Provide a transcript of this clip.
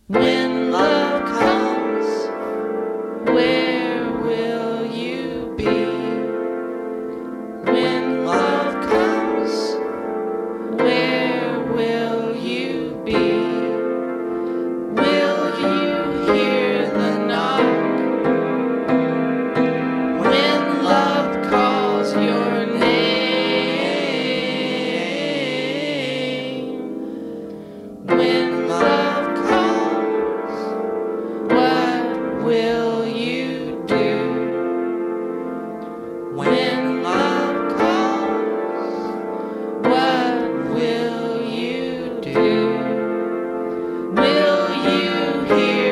When love comes, where will you be? When love comes, where will you be? Will you hear the knock when love calls your name? When love calls, what will you do? When love calls, what will you do? Will you hear